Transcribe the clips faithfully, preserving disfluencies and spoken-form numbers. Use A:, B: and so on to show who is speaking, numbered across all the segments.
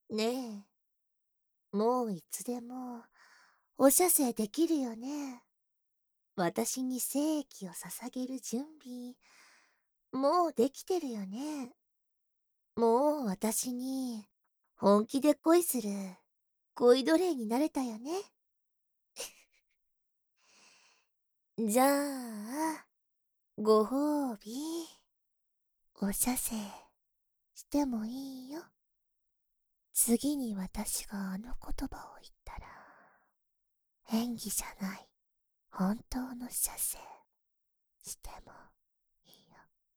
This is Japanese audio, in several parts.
A: ねえ、もういつでもお射精できるよね。私に精液を捧げる準備、もうできてるよね。もう私に本気で恋する恋奴隷になれたよね。じゃあ、ご褒美、お射精してもいいよ。次に私があの言葉を言ったら、演技じゃない、本当の射精してもいいよ。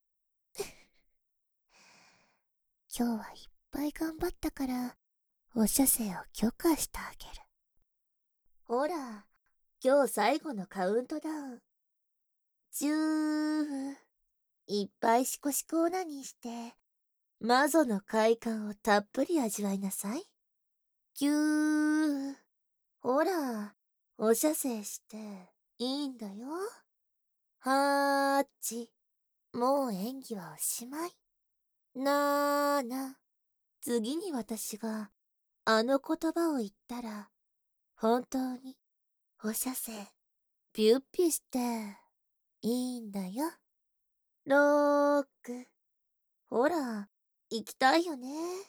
A: 今日はいっぱい頑張ったから、お射精を許可してあげる。ほら、今日最後のカウントダウン。じゅう、いっぱいシコシコオナニーして、魔女の快感をたっぷり味わいなさい。きゅう、ほら、お射精していいんだよ。はち、もう演技はおしまい。なな、次に私があの言葉を言ったら、本当にお射精ピュッピュしていいんだよ。ろく、ほら、行きたいよね。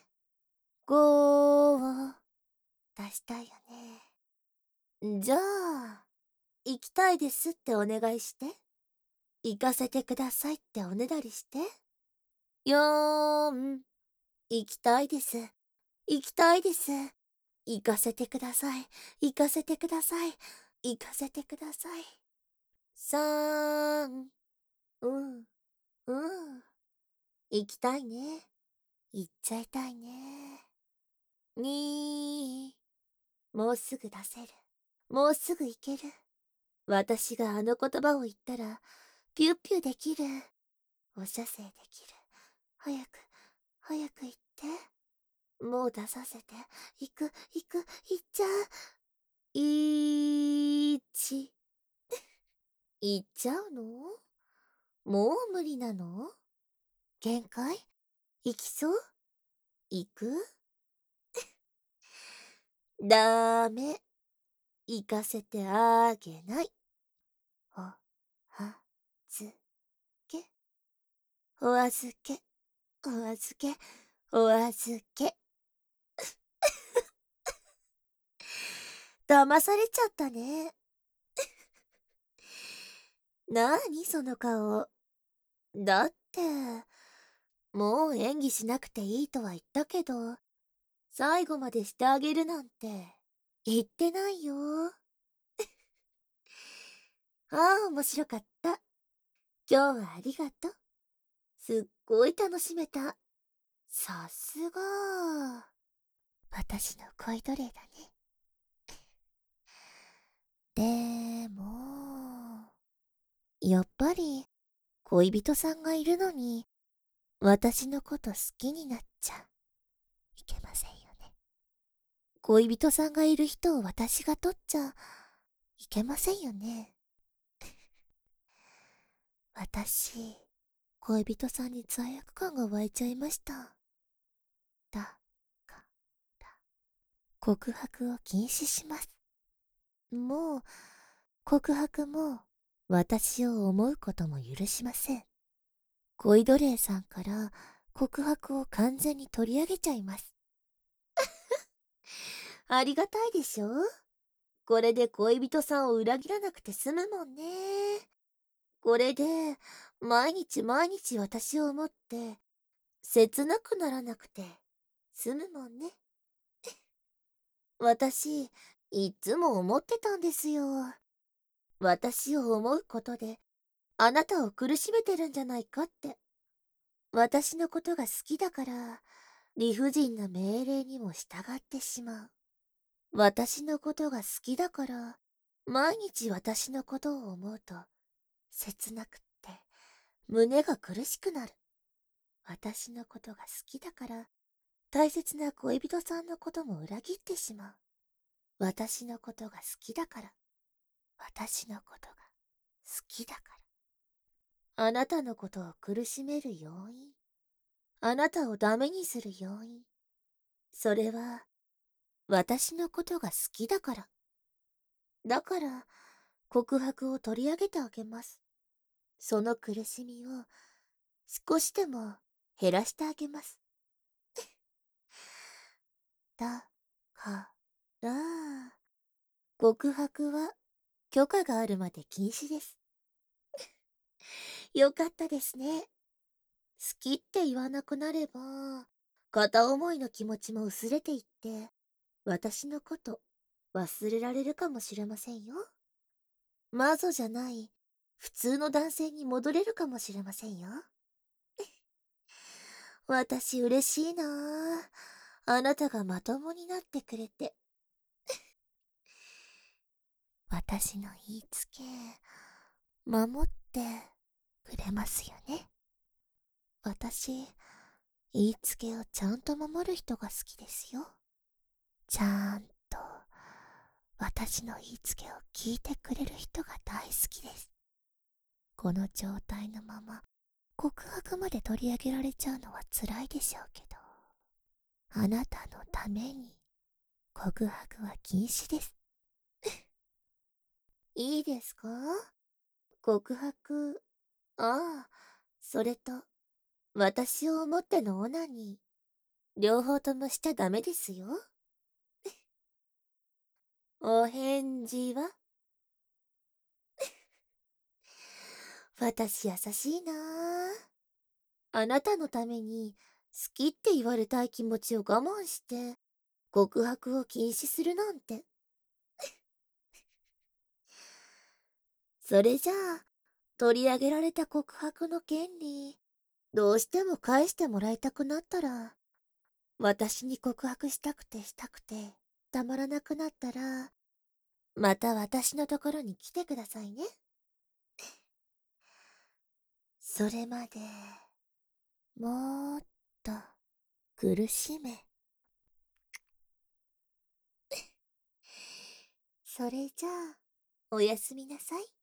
A: ごを出したいよね。じゃあ、行きたいですってお願いして。行かせてくださいっておねだりして。よん、行きたいです。行きたいです。行かせてください。行かせてください。行かせてください。さん、うん、うん。行きたいね。行っちゃいたいね。に、もうすぐ出せる。もうすぐ行ける。私があの言葉を言ったら、ピュッピュできる。お射精できる。早く、早く行って。もう出させて。行く、行く、行っちゃう。いち。行っちゃうの？もう無理なの？限界？行きそう？行く？ダメ。行かせてあげない。お、は、ずけ。お預け。お預け。お預け。騙されちゃったね。なーにその顔。だって、もう演技しなくていいとは言ったけど、最後までしてあげるなんて言ってないよ。ああ、面白かった。今日はありがとう。すっごい楽しめた。さすが。私の恋奴隷だね。でも、やっぱり恋人さんがいるのに、私のこと好きになっちゃいけませんよね。恋人さんがいる人を私が取っちゃいけませんよね。私、恋人さんに罪悪感が湧いちゃいました。だから、告白を禁止します。もう、告白も、私を思うことも許しません。恋奴隷さんから告白を完全に取り上げちゃいます。ありがたいでしょ？これで恋人さんを裏切らなくて済むもんね。これで、毎日毎日私を思って、切なくならなくて済むもんね。私、いっつも思ってたんですよ。私を思うことで、あなたを苦しめてるんじゃないかって。私のことが好きだから、理不尽な命令にも従ってしまう。私のことが好きだから、毎日私のことを思うと、切なくって、胸が苦しくなる。私のことが好きだから、大切な恋人さんのことも裏切ってしまう。私のことが好きだから、私のことが好きだから。あなたのことを苦しめる要因。あなたをダメにする要因。 それは、私のことが好きだから。だから、告白を取り上げてあげます。その苦しみを、少しでも減らしてあげます。だ、から、告白は許可があるまで禁止です。よかったですね。好きって言わなくなれば、片思いの気持ちも薄れていって、私のこと忘れられるかもしれませんよ。魔女じゃない、普通の男性に戻れるかもしれませんよ。私嬉しいなあ。あなたがまともになってくれて。私の言いつけ、守ってくれますよね。私、言いつけをちゃんと守る人が好きですよ。ちゃんと、私の言いつけを聞いてくれる人が大好きです。この状態のまま、告白まで取り上げられちゃうのは辛いでしょうけど、あなたのために、告白は禁止です。いいですか？告白、ああ、それと、私を思ってのオナニー、両方ともしちゃダメですよ。お返事は？私優しいなあ。あなたのために、好きって言われたい気持ちを我慢して、告白を禁止するなんて。それじゃあ、取り上げられた告白の権利、どうしても返してもらいたくなったら、私に告白したくてしたくて、たまらなくなったら、また私のところに来てくださいね。それまで、もーっと苦しめ。それじゃあ、おやすみなさい。